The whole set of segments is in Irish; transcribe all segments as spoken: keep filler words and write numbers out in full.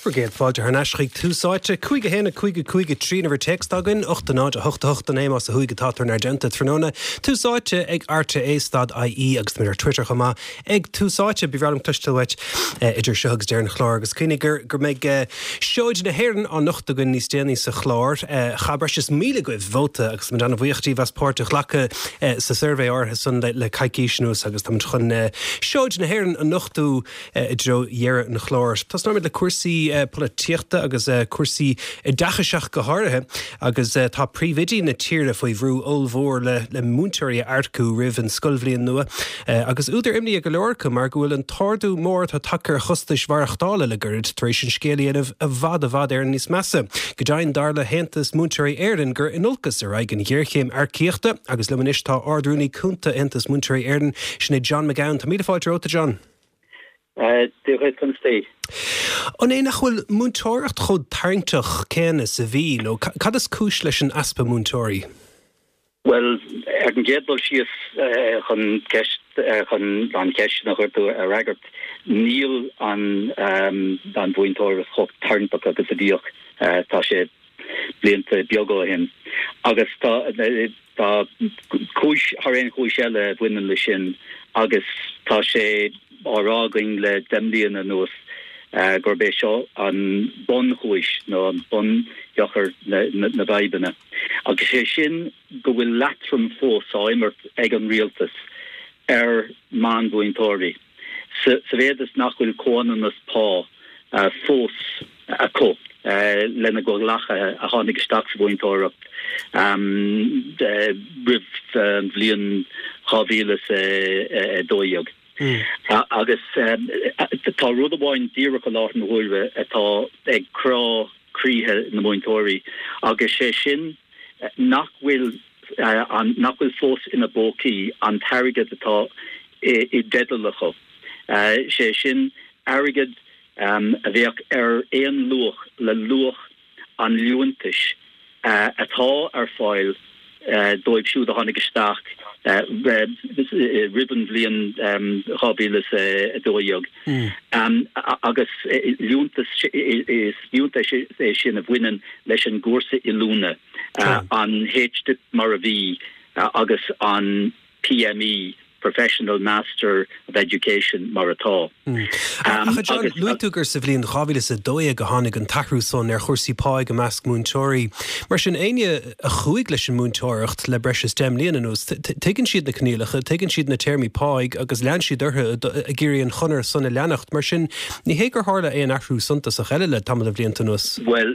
Brigade fáilte ar nasrí túsáite chuige héna chuige chuige trí over text agan ochta náid a hochta hochta néim as a chuige tátar argenta tróna túsáite ag r t a dot i e agus mé ar Twitter chumá ag túsáite bhíhrálam tuistilhait idir sehugs dearna chlár agus cuine gur gur méid seoid na héireann an nochta gon níos déanaí sa chlár chabar is míle goibh vóta agus man anna bhuiochtaí bheas páirteach lecha sa survey ortha san le caiiciisnús agus tam chun seoid na héireann an nochtú i dro dhearra na chlár. Tás námid le cuasaí políochta agus cuasaí dachaseach go háirithe agus tá príomhidí na tíre faoi bhrú ómhór le le múnteirí airtcú rih an scoilbhlíon nua agus úidir imní go leorcha mar go bhfuil an tardú mór tá takear chustais mharachtála le gurd tar éis an scéalaíanamh a bhd a bhd ar níos measa. Go dain darla hentas múnteirí éireann gur inolcas ar aigen ghearchéim aircíochta agus le manis tá ardrúnaí cúnta hentas múnteirí éireann sinna John McGowan. Tá míle fáilte óta John. Uh, An é nach bhfuil múntóireacht chud tarintach céanna sa bhí nó cad is cúis leis an aspa múntóirí? Well, er an géadbal sios chun ceist chun an ceist nach chuirtú a ragart níl an an bhúntóireacht chud tarintach agus a bhíoch tá sé blianta beaga hin. Agus tá tá cúis ar éon cúis eile bhuineann le sin agus tá sé árágain le demlíon a nuas uh, gur bé seo an bon chuis nó an bon jochar na, na baibanna. Agus sé sin go bhfuil latrum fós áimert ag an rialtas ar man bhuintóirí. Sa bhéadas nach bhfuil cónanas pá uh, fós a có uh, lena go lacha a tháinig isteach sa bhuintóireacht. Um, rih uh, bhliaon chavílas uh, uh, dóiag. Mm. Uh, agus um, uh, tá rud amháin díra go láth na húilre atá ag crá críthe na múintóirí agus sé sin uh, nach bhfuil uh, an nach bhfuil fós ina bócaí an tarigad atá i, i dedalacha. Uh, sé sin arigad um, a bheith ar éon luach le luach an luantais uh, atá ar fáil uh, dóibh siúd a tháinig isteach Uh, uh, ribbon bblion um, chavílas uh, dóiag. Mm. Um, agus lúntas is lúntas sin a bhhuineann leis an gúrsa i lúna uh, mm. an héiste mar a bhí uh, agus an P M E Professional Master of Education mar atá. Mm. Um, Acha John, luúgur sa bhblionn chavílas a dóiag a tháinig an tahrúsón ar chursaí páig go measc múntóirí. Mar sin aine a chuig leis an múntóireacht le breis stem líananús. Tuigeann siad na cnílacha, tuigeann siad na termí páig agus lean siad ortha a géiríonn chunar sanna leanacht. Mar sin ní hé gur hála é an athrú suntas a cheile le tamil a bbliantanús. Well,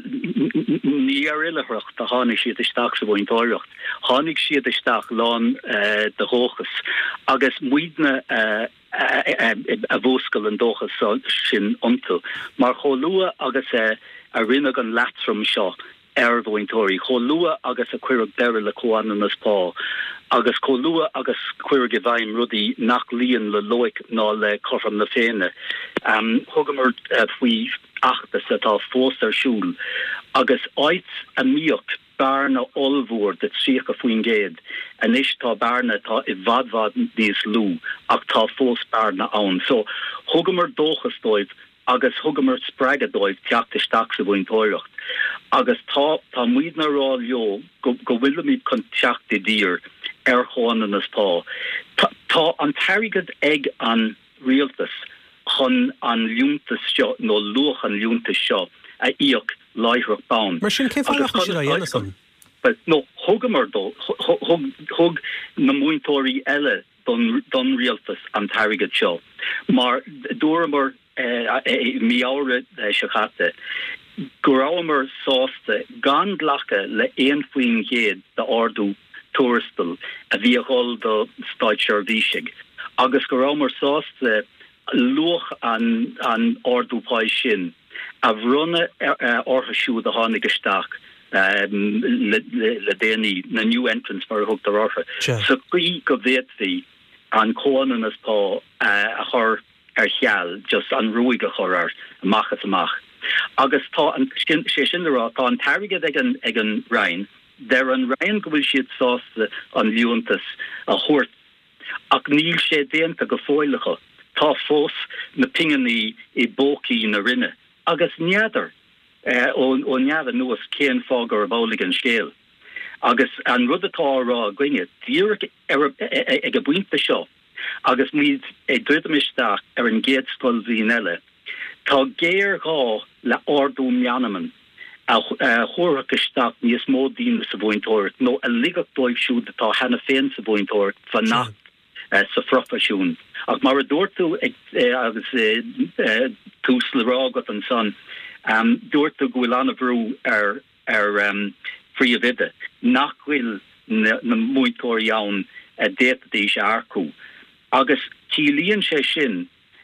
ní ar ilereacht a tháinig siad isteach sa bhuintóireacht. Tháinig siad isteach lán de hóchas. agus muidne uh, a, a, a bhóscail an dóchas sin ontu. Mar cholua agus a, a rinne an latrum seo ar bhuintóirí. Cholua agus a cuireadh deire le cóanan as pá. Agus cholua agus cuireadh i bhaim rudí nach líon le loic ná le corfam na féine. Um, Thugamar uh, faoi achtas atá fós ar siúl. Agus áit a míocht barna olmhór dat siach a faoin géad. An is tá barna tá i bhadhvad níos lú ach tá fós barna ann. So thugamar dóchas dóibh agus thugamar spragadóibh teachtasteach sa bhuintóireacht. Agus tá tá muidna rá leo go go bhfuil míad chun teachta dír ar cháinan as pá. Tá an tarigad ag an rialtas chun an liúntas seo nó luach an liúntas seo a íoch láithreach bán. Mar sin cé fáileachta siad a dhéanasan? But no, hugamar dó, hug, hug na múintóirí eile don, don rialtas an tarigad seo. Mar dúramar uh, miáre uh, seachate, gorámar sásta gan glacha le éon faoin géad de ardú túristal a bhí a ghol do Stáid Seirvísigh. Agus gorámar sásta luach an, an ardú páis sin a bhrunne uh, ortha siúd a tháinig isteach um, le, le, le déanaí na new entrance mar a thugtar ortha. Sure. So gí go bhéadhí an cóanan as pá uh, a chur ar cheall, just an ruig a chur ar amachchas amach. Agus tá an sé sin rá tá an tarigad ag an ag an Rhein, der an Rhein go bhfuil siad sásta an liúntas a chuirt ach níl sé déanta go fóilecha. Tá fós na pinganí i bócaí na rinne agus neadar ó neadar nuas céan fágar a bólig an scéal. Agus an rudatá rá gwine dír ag a buinte seo agus míid é dudamisteach ar an géad scoil bhíile. Tá géir gá le ordú meanaman a chórachasteach níos mó dína sa bhaintóir nó a ligach dóibhsú atá hena féin sa bhaintóir fan nacht sa frofisiún. Ach mar a dúirtú agus tús le rágat an san dúirtú gohfuil anna bhrú ar ar frí a bhide nachhfuil na muintóir ann détadí sé arcú. Agus tílíonn sé sin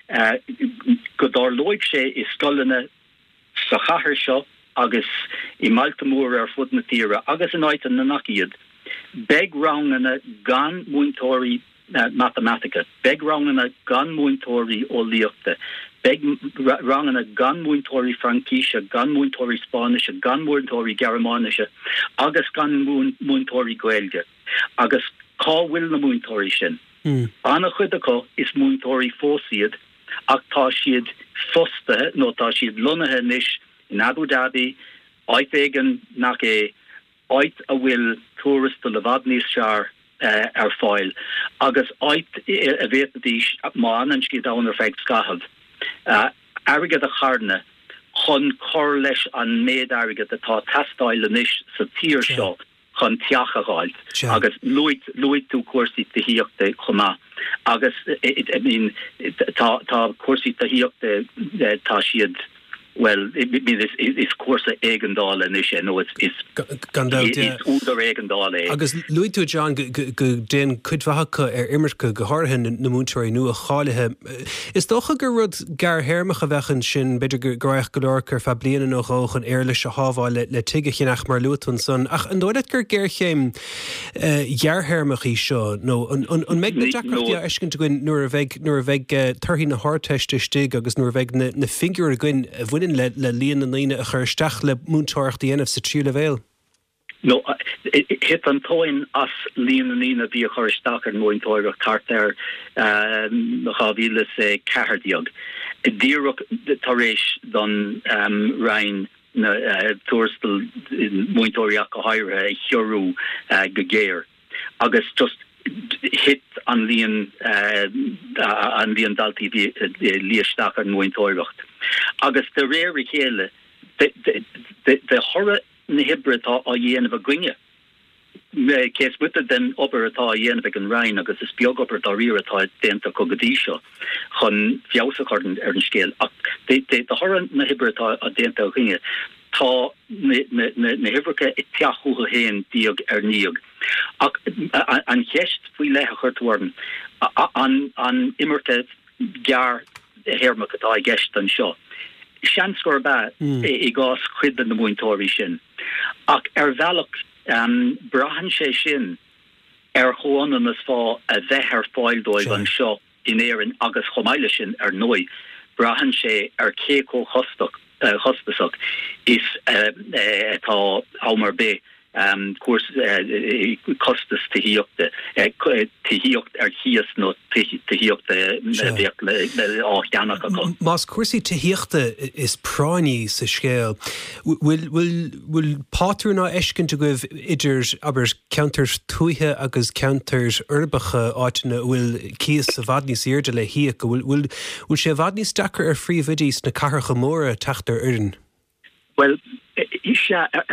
go dár loig sé is scoilena sa chathair seo agus i Malta mór ar fud na tíre agus an áit an na naciad beg rangana gan muintóirí uh, mathematica beg rangana gan muintóirí ó líochta beg rangana gan muintóirí frankíise gan muintóirí spáise gan muintóirí germáise agus gan muintóirí gaeilge agus cáhfuil na muintóirí sin mm. Anna chuideá is muintóirí fósiad ach tá siad fosta nó tá siad lunathe níis in Abu Dhabi, oit egen nach é oit a will tourist de levadnis jaar uh, ar fáil agus oit a vetadís maan an ski down er feit skahad. Uh, Arigad a charne chun cor leis an méid arigad atá tastáile níis sa tír seo chun tiachaáil agus luit luit tú cuasí de híochta chumá agus I mean tá tá cuasí de híochta tá siad. Well, it, it, it's, it's course eigendal and is no it's it's Gandalt it's údar eigendal. Agus Luitú John go den cudhacha ar immercha go harthin na múntóirí nua cháilethe. Is dócha gur rud gar hermacha bhechan sin beidir goráich golóchar fa bliana nó róch an airlis a hábháil le tuigechin ach mar luútún son. Ach an dóilet gur géir chéim jarhermachaí seo nó an meid na Jackreachta eiscin to gin nuair a bheith nuair a bheith tarthaí na háteiste stig agus nuair a bheith na finger a gin a bhuiin le le líon na líine a chuirsteach le múntóireacht dhéanamh sa trí le bhéil. No, hit an toin as líon na líine bhí a chuirsteach ar múntóireacht tartar na chavíle sé cehardiog. Díreach tar éis don rein na tuairstal múntóireacht go háire cheorú go géir. Agus just hit an líon an líon daltaí líosteach ar múntóireacht. Agus de réir chéile de chora na hibre atá a dhéanamh a gwine. Cés wita den obair atá a dhéanamh an rein agus is beag obair dá riar atá déanta cogadí seo chun fiosachardan ar an scéal. De chora na hibre atá a déanta a gwine tá na hibrecha i teachúcha héin diaag ar níag. An cheist faoi lethe chuirtúirn an immerte gear hermach atá gist an seo. Seanscóir ba I gás chuid an na múntóirí sin. Ach ar bhealach um, brahan sé sin ar chóanan as fá a bheith ar fáildóibh an seo in éireann agus chomáile sin ar nói. Brahan sé ar cécó chostasach is atá ámar bé. Um, course, uh, costas tehíochta, tehíocht ar chias no tehíochta ágheannach. Mas cuasaí tehíochta is práiní sa scéal. Will pátrúna eiscin to goibh idir aber counters tuithe agus counters urbacha áitina bhfuil cías sa bhadníos irde le híoch go bhfuil sé bhadníos dachar ar phríomhidís na catharcha móra teachtar uirn. Well, is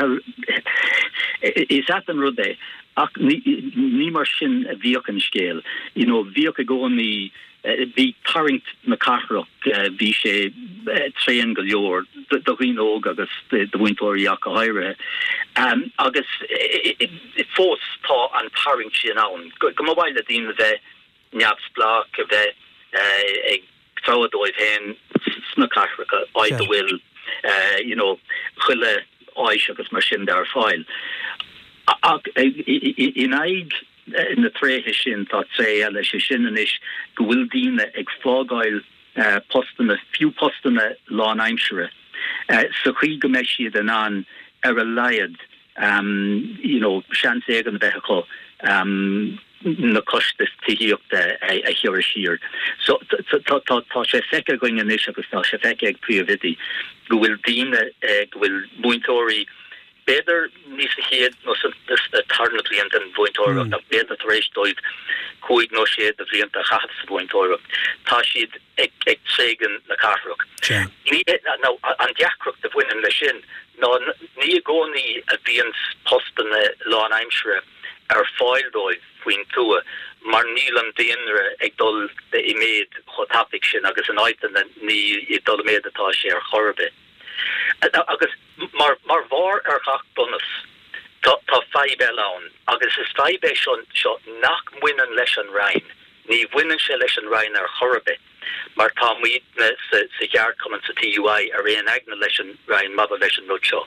is at an rudé ach ní mar sin a bhíoch an scéal. You know, bhíoch a gcónaí bhí tarint na cathrach bhí sé tréan go leor do rióg agus de bhaintóirí ach a haire. Agus fós tá an tarint sin ann. Go mhaile a dtíana bheith neamhsplach a bheith ag tráadóibh héin sna cathracha áid a bhfuil you know, chuile áis agus mar sin dar fáil. In aig in na tréthe sin tá tré eile sé sin an is go bhfuil díine ag fágáil postana fiú postana lá aimsere. So chuí go meis siad an an ar a laiad, you know, sean égan bheitcha um, na costas tííochta a hiúir siar. So tá sé feice going in is agus tá sé feice ag príomhvidí go bhfuil díine go bhfuil muintóirí beidir níos a chéad nó a tarna blianta an bhaintóireacht na beidir tar éis dóibh chuig nó séad a blianta a chachas sa bhaintóireacht. Tá siad ag trégan na carthreacht. Ná an deachreacht a bhainean lei sin ná ní a gcónaí a bhíons postanna Lán Aimsire ar fáildóibh faoin tua mar níl an déanra ag dul de iméad chotapig sin agus an aitan ní i dul méad atá sé ar chorbe. Agus mar mar bhar ar chach bonus tá feibe lán agus is feibe seo nach muinean leis an rein ní bhuinean se leis an rein ar chorbe mar tá muidne sa gear cuman sa T U I ar réon agna leis an rein mother leis an nutseo.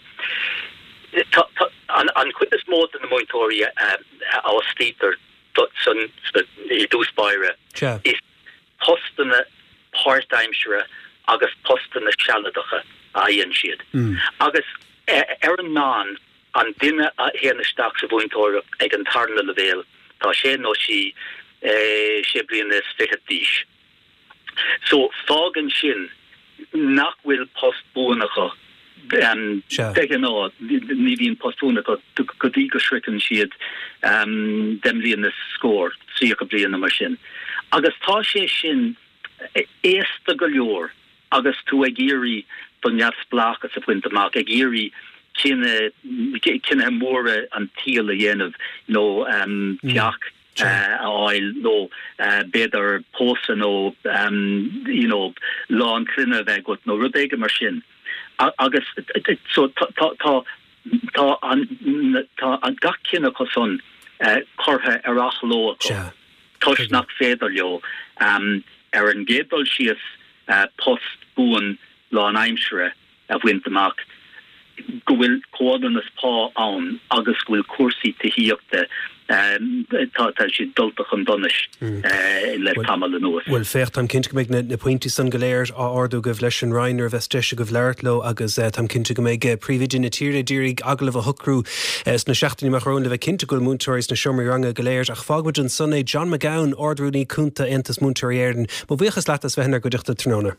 An cuid is mód in na muintóirí á stítar san i dúspáire is postanna páirt'aimsire agus postanna sealadacha a dhéan siad. Agus ar an náin an duine a héanaisteach sa bhaintóireacht ag an tarna levéil tá sé nó si sé bliana is fiche díis. So fágan sin nach bhfuil postbúnacha Um, Tegen ná ní bhíon postúna go dtí go srican siad um, dem líon na scór sí go bliana mar sin. Agus tá sé sin éasta go leor agus tú ag géirí don neamh splachas a bhaint amach ag géirí cinenne cinenne móra an tíal a dhéanamh nó um, teach áil nó beidir pósa nó you know, lán clunne bheith go nó rudéige mar sin. Agus so tá an gacin a coson chortha ar achló tuis nach féidir leo ar an gédal sias post búan Lán Aimsire a bhaint amach go bhfuil códan is pá ann agus bhfuil cuasaí taíochta tá si dultach an donis le tamil an nuas. Well fecht am cinint go méid na pointí san go léir á ardú go bh leis an Reiner bheitsteise go bhleirtló agus tam cinnte go méid príomhidí na tíre dírig aglah a thucrú na seachtaí marrón le bheith cinnte go múntóirs na siomí ranga go léir ach fágmuid an sunna John McGowan ardrúní cúnta antas múntóiréirean mo bhuichas leat as bheithnar go deachta tróna.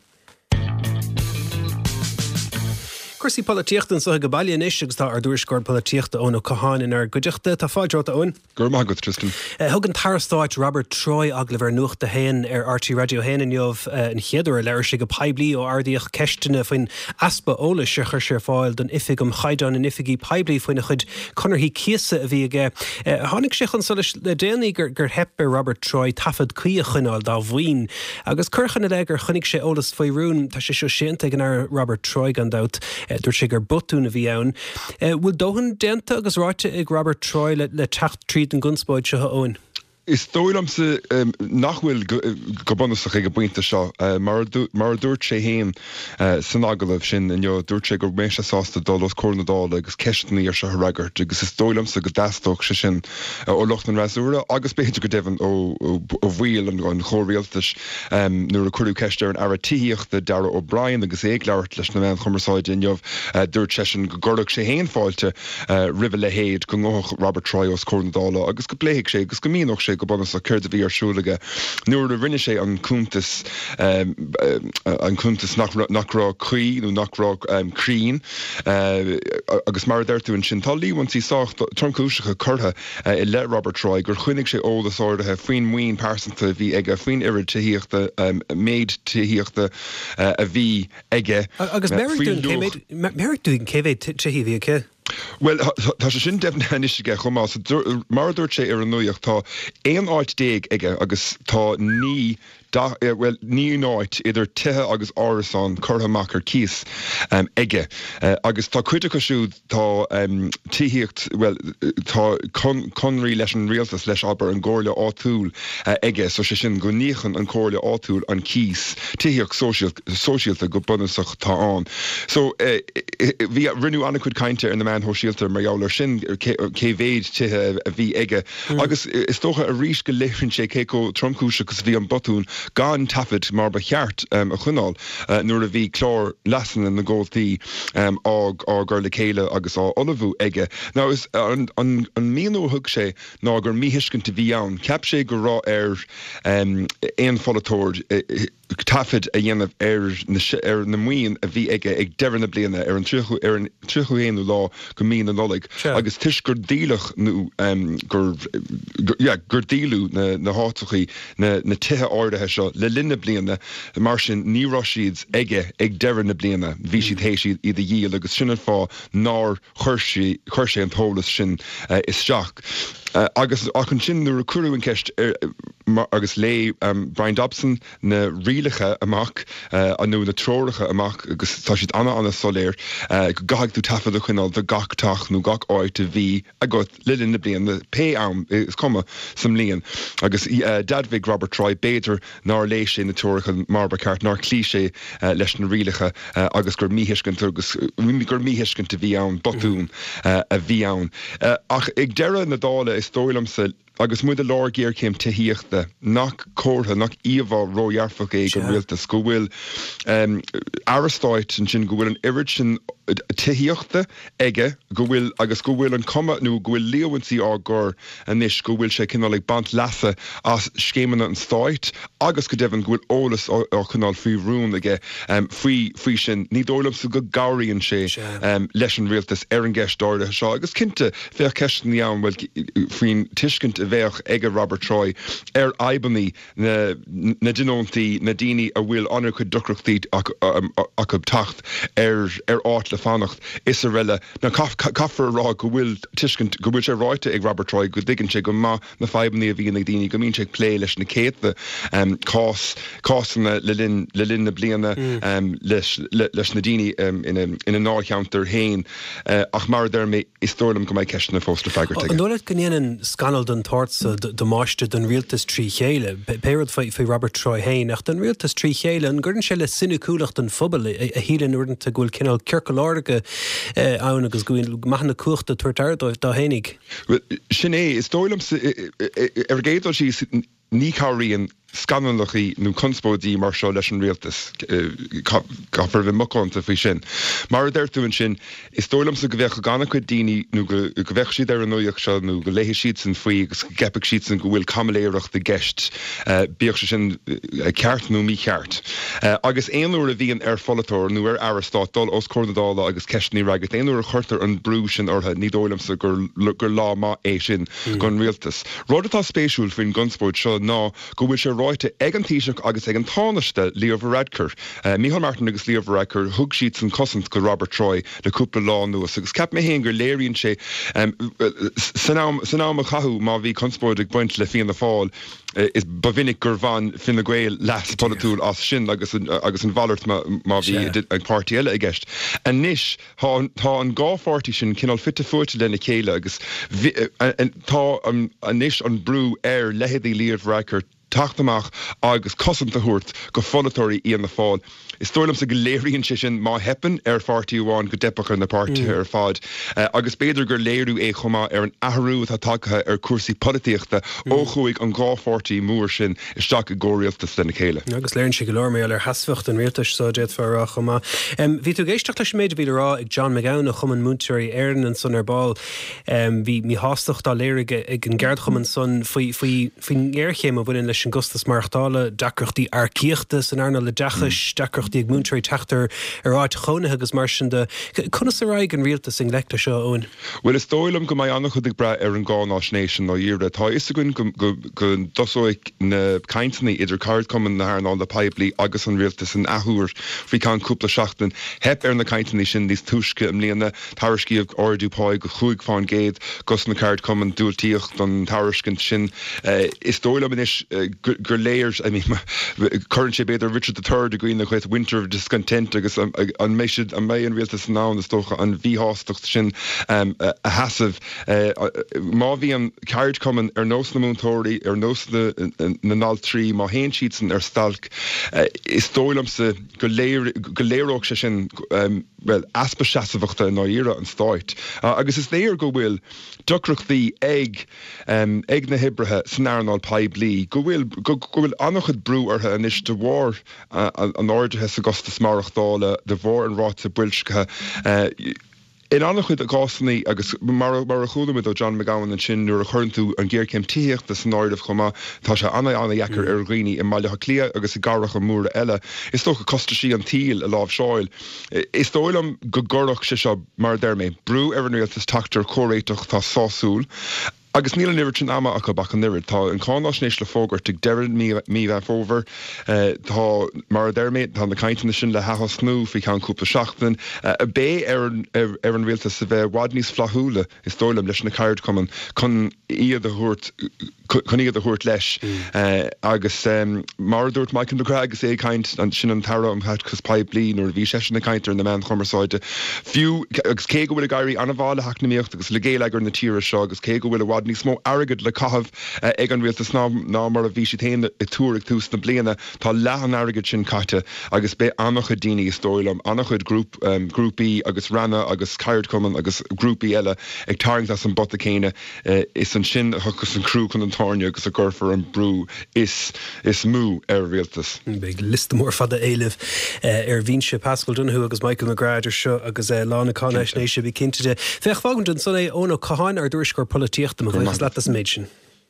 Cuirsí políochtan sa go bailíon is agus tá ar dúirscóir políochta ón ó Caháin ar goideachta tá fáideáta ón. Gur má go Tristan. Thug an tarastáid Robert Troy aglah ar nuachta hain ar R T Radio hain in jobh an chéadú leir sé go peblií ó ardíoch ceistena faoin aspa óla se chuir sé fáil don ifig am chaidán in ifigí peblií faoine chud conirthaí ciasa a bhí aige. Tháinig sé chun solas le déanaí gur gur hepa Robert Troy tafad cuia chunáil dá bhhaoin agus chuirchanna le gur chunig sé ólas faoirún tá sé seo séanta gan ar Robert Troy gan dat dúir sé gur botún a bhí ann. Bhfuil dóhann déanta agus ráite ag Robert Troy le, le techt tríd an gunspóid se óin? Is dóilm sa um, nachhfuil go bonach ag go buinte seo mar dúirt sé héin san agalah sin in dúirt sé gur méise sásta dul os cónadála agus ceistení ar se ragart agus is dóilm sa go dastóch se sin ó locht an rasúra agus béidir go devan ó bhhuiil an chóréaltas nuair a chuú ceiste an aratííocht de Dara O'Brien agus éag leirt leis na bheith chumaráid in jobh dúirt sé sin go gordach sé héin fáilte ribh le héad go ngách Robert Troy os cónadála agus go bléigh sé agus go míoch sé go bonus a chuir a bhí arsúlaige. Nuair a rinne sé an cúntas an cúntas nachrá chuí nó nachrá crín agus mar d'irtú an sin talí wan sí sácht troncúisecha curtha i le Robert Troy gur chuinnig sé ólas ordathe faoin muoin pásanta bhí ige faoin irid tííochta méid tííochta a bhí ige. Agus mericúin céhéh tíhí bhí ce? Well, tá sé sin defn henisige chumá mar dúirt sé ar an nuíocht tá éon áit déag ige agus tá ní Da, uh, well, ní náit idir tithe agus árasán chuthaach ar cíos um, ige. Uh, agus tá cuiide siúd tá um, tííocht, well, tá con, conraí leis an rialtas leis aber an gcóirle áitiúil uh, ige, so sé sin go níochan an cóirle áitiúil an cíos. Tííocht sóisialta go bunasach tá an. So, bhí uh, rinú anna cuid cainte ar na man ho síaltar mar jouler sin cévéid tithe a bhí ige. Agus is tócha a rís go léifinn sé céco tromcúise gus bhí an botún gan tafid mar ba cheart um, a chunáil uh, nuair a bhí chlár lasan in na ggóiltaí um, ág á gur le chéile agus á olivú ige. Now is an, an, an míú thug sé ná gur míhiiscint bhí ann. Ceap sé gur rá ar um, éon folatóir tafid a dhéanamh ar na, ar na muoin a bhí ige ag deir na bliana ar an trichu ar an trichu héanú lá go mí na nolig. Sure. Agus tuis gur dílach nó um, gur yeah, gur dílú na, na hátachaí na, na tithe áirithe seo le linne bliana mar sin nírá siad ige ag deir na bliana bhí siad hééis siad iad a díal agus sinna fá ná chuir sé an tólas sin uh, is seach. Uh, agus achan sin na recruú an ceist er, mar, agus lé um, Brian Dobson na rialacha amach uh, anú na tróiricha amach agus tá siad anna anna soléir uh, go gaag tú tafad a chuinál de gachtach nó gach áit a bhí a go lilin na blian na pé am is comma sam líon agus uh, dadvig Robert Troy Bader ná lééis sé na tróiricha marba ceart ná clí sé uh, leis na rialacha uh, agus gur míhiiscint agus gur míhiiscint a bhí ann botún uh, a bhí ann. Uh, ach ag deire na dála is tóilamsa agus muid a lár géir céim tuíochta nach cótha nach íomhá róhearfach é go bhfuiltas go bhfuil um, arastáit sin sin go bhfuil an irid sin tuíochta ige go bhfuil agus go bhfuil an cuma nó go bhfuil léhaintí á gur anis go bhfuil sé cinál ag bant leasa as scémanna an stáit agus go dehann go bhfuil ólas á chunáil faoi rún aige um, faoi faoi sin ní dólamsa go gairíonn sé um, leis an rialtas ar an gceistáirthe seo agus cinnte bheith ceistan ní ann bhfuil faoin tuiscint bheith ige Robert Troy ar aibaní na, na dinóntaí na daoine a bhfuil anar chu ducrachtaí ach go tacht ar ar áit le fannacht is a riile na caafar rá go bhfuil tuiscint go bhfuil sé ráite ag Robert Troy go dtigann sé go má na faibaní a bhíon ag daoine go mín sé lé leis na céadta um, cás cásanna le linn le linn na bliana mm. um, leis, le, leis na daoine um, in a, in a nácheantar hain uh, ach mar dermé is tólam go mbeidh ceisna fósta feigart. An dóilead go níanaan scanal don társa do máiste don rialtas trí chéile péad fé Robert Troy hain ach don rialtas trí chéile an gurn se le sinú cúlacht den fphobal a, a hílan uirnta gúil cinál ceircaláirge uh, ann agus gúil maithna cuachta tuairtáirdóibh dá hénig. Sin é is tólam ar géadal sí ní cháiríonn scanalachaí nó conspóidí mar seo leis an rialtas gafar bheith mochánta faoi sin. Mar d'irtuann sin is tólamsa go bheith ganna chuid daoine nó go bheith siad ar an nuíoch seo nó go léthe siad san faoi agus gepaic siad san go bhfuil camaléireacht de gceist bíoh sin ceart nó mí ceart. Agus éonúair a bhíon ar folatóir nó ar arastát dul os cónadála agus ceistní ragart éonúair a chuirtar an brú sin ortha ní dólamsa gur gur lá má é sin gon rialtas. Rádatá spéisiúil faoin gunspóid seo ná go bhfuil sé ráite ag an tíiseach agus ag an tánaiste Leo Varadkar. Uh, Micheál Martin agus Leo Varadkar thug siad san cosint go Robert Troy le cúpla lá nuas agus ceap mé héin gur léironn sé um, san am a chathú má bhí conspóid ag buint le fion na fáil uh, is ba vinnig gur bhain fin na ghail leas polytúil as sin agus an, agus an bhallart má bhí ag pártí eile i gceist. A níis tá an gáfártaí sin cinál fitte fuirte lena chéile agus tá a níis an brú ar leheadí Leo Varadkar taachtamach agus cosanta thuirt go folatóirí íon na fáil. Is tólam sa go léiríonn sé sin má hepan ar fáirtíí amháin go depacha na páirtí ar fád. Uh, agus beidir gur léirú é chumá ar an ahrú tá tagathe ar cuasaí polítíochta ó chuig an gáfártaí mór sin isteach go ggóirialtas lena chéile. Agus léirn si go leir mé ar hasfacht an rialtas sóidead fear chumá. Um, Bhí tú géisteach leis méid bhí rá ag John McGowan a chuman múnteirí éireann an son ar ball. Um, bhí mí hástacht dá léirige ag an gceard chuman son faoi ggéirchéim a bhfuin leis an gustas marachtála dacrochtaí arcíochtas an airna le dachas dacrochtaí ag múnteirí teachtar ar áit chonathe agus mar sin de conas a raig an rialtas in leicta seo óin. Well is dóilm go mai annach chudig bre ar an gáin áisnéisisin nó dhéire tá is gon go dosóig na caintaí idir card cuman na haarná le peiblí agus an rialtas an athúir fhí can cúpla seachtain hep ar na caintaí sin níos tuisce am líana tairiscíomh ordúpáid go chuig fáin géad gus na card cuman dúiltíocht don tairiscint sin uh, is dóilm inis uh, gur léir I mean current sé beidir Richard the third a goin chuit winter of discontent agus an méisiid an mé an bhiltas ná na stocha an bhíhástocht sin a hasamh má bhí an ceird cuman ar nós na múntóirí ar nós na nál trí má héon siad san ar stalc is dóilamsa go léireach sé sin well aspa seasamhachta ná ire an stáit agus is léir go bhfuil ducrachtaí ag ag na hibrithe san airnáil paib lí go bhfuil go bhfuil annachchud brú artha inis de bhór an áirithe sa gostas marachtála de bhór an ráta builscathe in annachchud a gásannaí agus mar mar a chuúlamid ó John McGowan an sin nuair a chuirntú an ggéircéim tíocht as an áirimh chumá tá se anna anna dheicear ar ghoine i mailecha clia agus i gcarach an múra eile. Is tócha costaí an tíl a lámh seáil. Is dóilm go gcurach sé seo mar dermé brú ar an nualtas tactar choréiteach tá sásúil. Agus níl an iiritin ama acu bach an nirid tá an cánáisnééis le fógart ag dean mí bheith fóver tá mar derméid tá na caiintena sin le hethas snú fi chean cúpla seachtain a bé ar an bhilta sa bheith wad níos flathúla is dólam leis na caird cuman chun iad a thuirt chun iad a thuirt leis agus mar dúirt Michael McGrath agus é caint an sin an tara am het cos paib blin or bhí sé na caiintear na man chumarsáide fiú agus cé go bhfuil a gaiirí anna bhála haacnaíocht agus le géileagar na tíre seo agus cé go bhfuil a wad ní smó agad le cahabh ag an bhiltas ná mar a bhí si téanana i túraigh tús na bliana tá lehan agad sin caite agus be annach chud daoine is dóilam annach chud grúp grúpaí agus ranna agus caird cuman agus grúpaí eile ag tarint as an bota céine is an sin chugus an crú chun an táne agus a ggurfar an brú is is mú ar bhiltas. Big list mór fada éileh ar bhíse Pascal Donahue agus Michael McGrath ar seo agus lána cánaisnéise bhí cinnte fech fágan don son é ónna caháin ar dúirscór políochta Mas laat as méidsin.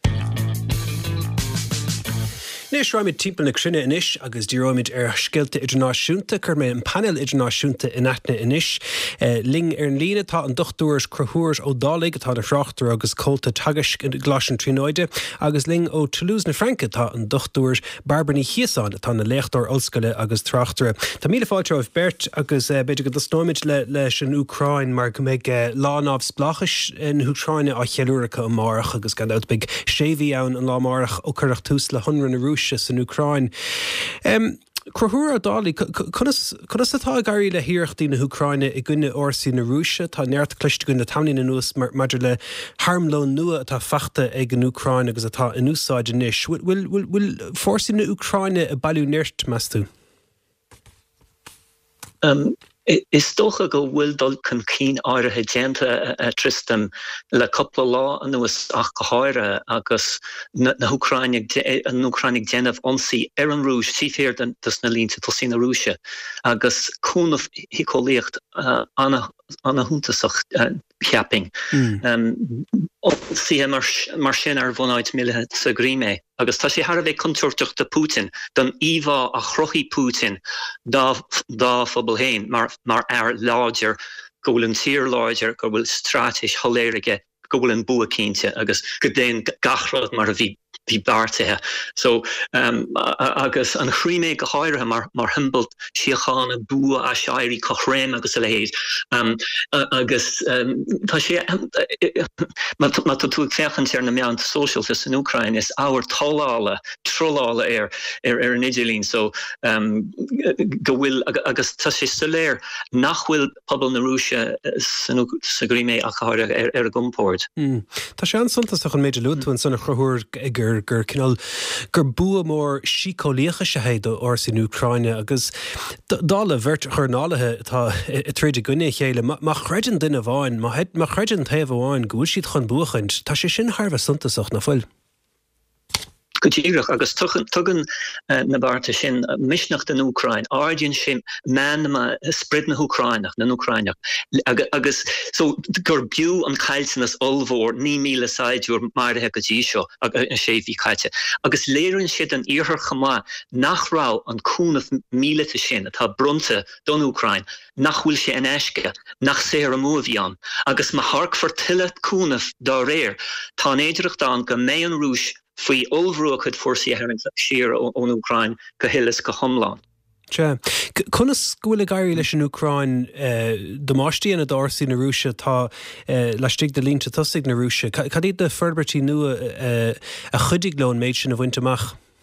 Nes roiimid timp na crinne inis agus díróimid ar scilte idirnáisiúnta chur mé an panel idirnáisiúnta in aithne inis. Ling ar an lína tá an dochtúirs cruthúirs ó dálaigh atá na frochtar agus colta tagas glasin trínoide agus ling ó Toulouse na Franca tá an dochtúirs Barbaní Chiasáin atá na léchtúir olscoile agus trachtara. Tá míle fáilte óh bert agus beidir go dosnoimid le leis an Ucrain mar go méid lánámh splachas in Ucraine a cheúracha an marach agus gan out big séhí ann an lámarach ó chuireach tús le hunran na Rúis in Ucrain. Um, Crothúra dálaí chunas atá garí le hiíochttaí na Ucraine i gcuine orsaí na Rúise tá neart cluiste gon na tamnaí na nuas mar maidir le harmlón nua atá fachta ag an Ucraine agus atá in úsáid inis. Bhfuil fórsaí na Ucraine a bailú neart meas tú? Um, Is tócha go bhfuil dul chun cín áirithe déanta a tristam le coppla lá an nuas ach go háire agus na Ucrainnig an Ucrainnig déanamhionsaí ar an Rúis síféir dus na línta tosí na Rúise agus cúnamh hicóíocht anna húntasach cheaping. Si mar sin ar bhnáid milithe sa gríime. Agus tá sé Harbheith contúirteach de Putin don íomhá a chrochí Putin dá phobal héin mar mar ar láidir go bhfuil an tír láidir go bhfuil stráis choléirige go bhfuil an bua cínte agus go déon gachrad mar a bhí bhí bartathe. So um, agus an chríime go háirithe mar mar himbalt siochána bua a seirí chochréim agus a léhéid. Um, agus um, tá sé má tá tú fechant ar na meán socialtas in Ucraine is áhar tálála trolála ar ar ar an Idirlín. So um, go bhfuil agus tá sé soléir nach bhfuil pobl na Rúise sa gríime a cháire ar ar a gumpóid. Mm. Tá sé an suntasach an méidir lútún sanna chruthúir gur gur cinál gur bua mór sícólécha se héad or sin Ucraine agus dála bhirt chunálathe tá i tríide gune chéile má chreidan duine bháin má chreidan taobh bháin gúil siad chun buchaint tá sé sin tharbh suntasach na fuil. Gotíirech agus tugan na barta sin misneach den Ucrain, ardíonn sin manama sprid na Ucrainach na Ucrainach agus so gur biú an cailsannas olmhór ní míle saidúr marithe go dtí seo sé bhí caite. Agus léironn siad an iarthar chamá nachrá an cúnamh mílete sin atá brunta don Ucrain nach bhfuil sé an eisce nach sé ar a móhíán agus má harc for tiile cúnamh dá réir tá éidirach dá go mé an Rúis faoi olbhrú chud fórsaí herring siar ón Ucrain go hilas go thomláin. Tja, Conas bhfuil a gairí leis an Ucrain domáistí an a dársaí na Rúise tá leistigh de línta tosaigh na Rúise. Cad iad de ferbertí nua a chudig lón méid sin a bhaint amach?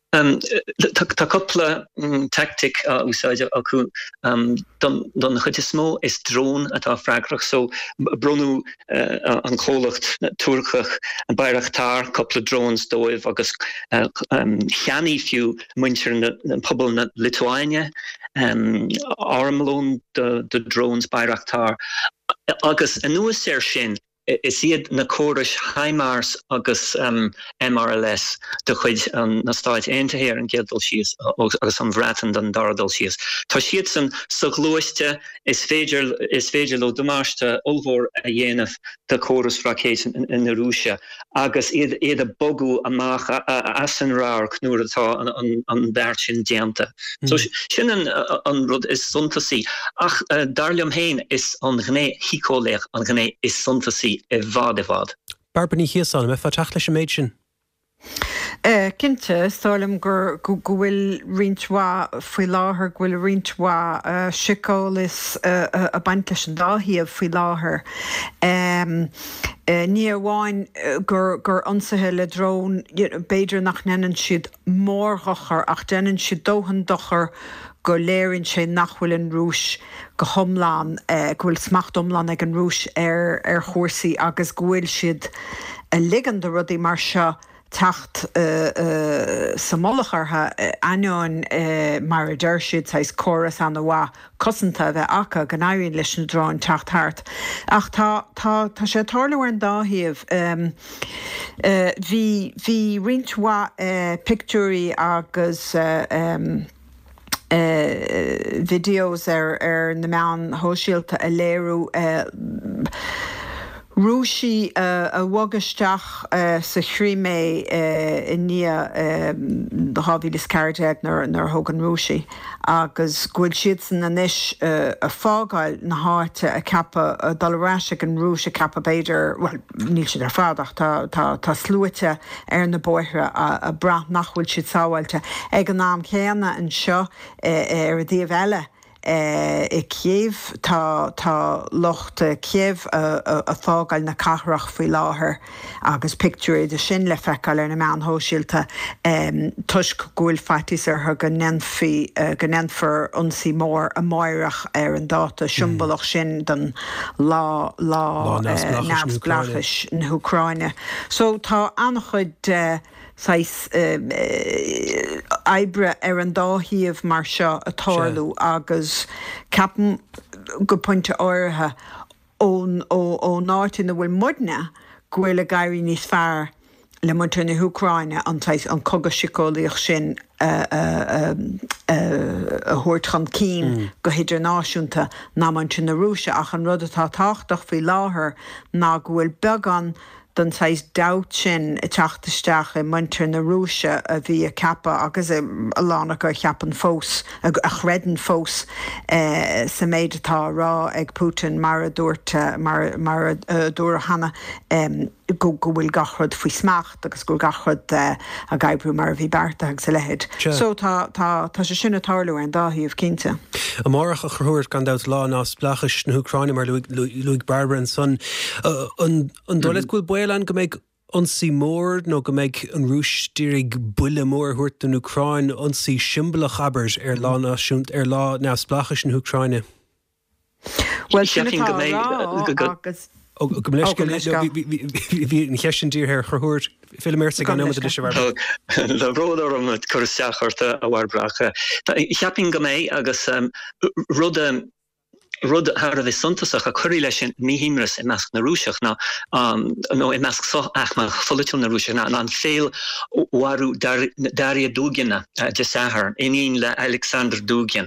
Um, Tá coppla tactic úsáide acu don chuide smó is drón atá freigrach so brunú an cholacht túrchach an Bayraktar coppla drones dóibh agus cheannaí fiú muintir na pobl na Lithuania armlón de drones Bayraktar agus an nuas séir sin is iad na córas Haimars agus um, M R L S de chuid um, na stáid eintahéir an gédal sios agus an bhreatan den dardal sios. Tá siad san sa glóiste is féidir is féidir lo domáiste olmhór a dhéanamh de córas fracéis in, in na Rússia agus iad, iad a bogu amach as an rár cnúr atá an, an, an bert sin déanta. Mm. So sin an, an rud is suntasí ach uh, darliam héin is an gné hicóléach an gné is suntasí e bhd e bhd. Barbaní Chiasan, me fa teach leis an méid sin? Uh, Cinnte, stálam gur go bhfuil rintmha faoi láthair go bhfuil rintmha uh, sicálas uh, uh, a baint leis an dáthaíomh faoi láthair. Um, uh, ní amháin uh, gur, gur ansathe le drón beidir nach neann siad mórghachar ach deann siad dóhan dochar go léironn sé nachhfuil an rúis go thomláin uh, go bhfuil smacht omláin ag an rúis ar, ar chóirsaí agus go bhfuil siad a ligan de rudaí mar seo tacht uh, uh, samolachartha uh, anion uh, mar a deir siad sais choras an bhá cosanta bheith acha gan éiríonn leis na dráin tacht thart. Ach tá tá tá sé tarlóir an dáthaíomh um, uh, bhí bhí rintmha uh, pictúí agus uh, um, Uh, videos ar ar na meán hóisialta a léirú uh, Rúsí uh, a bhagasteach uh, sa chrímé uh, in ní do hábhílas ceirteag nar thugan Rúsí agus gúil siad san anis uh, a fágáil na háte a cappa a dalráise an Rúis a cappa beidir well, níl siad ar fádach tá, tá, tá slúite ar na bóithre a, a brath nachhfuil siad sáhailte ag an náam chéanna an seo uh, ar a díobh eile. Uh, I Kiev tá tá locht Kiev a, a, a fágáil na cathrach faoi láthair agus pictúir de sin le feiceáil ar na meán hóisialta um, tuisc gúil fatis ar go nenfi uh, go nenfar ionsaí mór a maireach ar an dáta siombalach sin den lá lá neamhsblachais na Ucraine. So tá annachchuid uh, Sais um, uh, aibre ar an dáthaíomh mar seo a tárlú agus capan go pointe áirithe ón ó náitina bhfuil mudne go bhfuil a gairí níos fearr le muintir na Ucraine an tais an cogadh sicólaíoch sin a thuirtchan cín go hidirnáisiúnta ná muintir na Rúise ach an rud atá táchtach faoi láthair ná go bhfuil beagán don sais doubt sin i teachtaisteach i muintir na Rúise a bhí a cappa agus a lána go cheapan fós a chredan fós uh, sa méid atá rá ag Putin mar a dúirte mar, mar a dúir a hana um, go go bhfuil gachrod faoi smacht agus go gachrod uh, a gaibrú mar a bhí berta ag sa lehéid. So tá tá tá sé sinna tarlú an dáthaíomh cinnte. A marach a chruúir gan dat lá ná splachas na Ucraine mar Luig Barber an son an dólet gúil buil go méid ionsaí mór nó go méid an Rúis dírig buile mór thuirt an Ucraine ionsaí siombalach abers ar lá náisiúnt ar lá ná splachas na Ucraine. Well, sinna tá rá agus go leis bhí an cheisian dír ar chruúir filmmersa gan nóid leis bhar. Le ródar am chuseachirta a bharbracha. Cheapin go méid agus rud rud har a bheith suntasach a chuirí leis sin míhimras i measc na Rúiseach ná nó i measc ach mar follitil na Rúiseach ná an féil warú Daria Dugina de Sahar inín le Alexander Dugin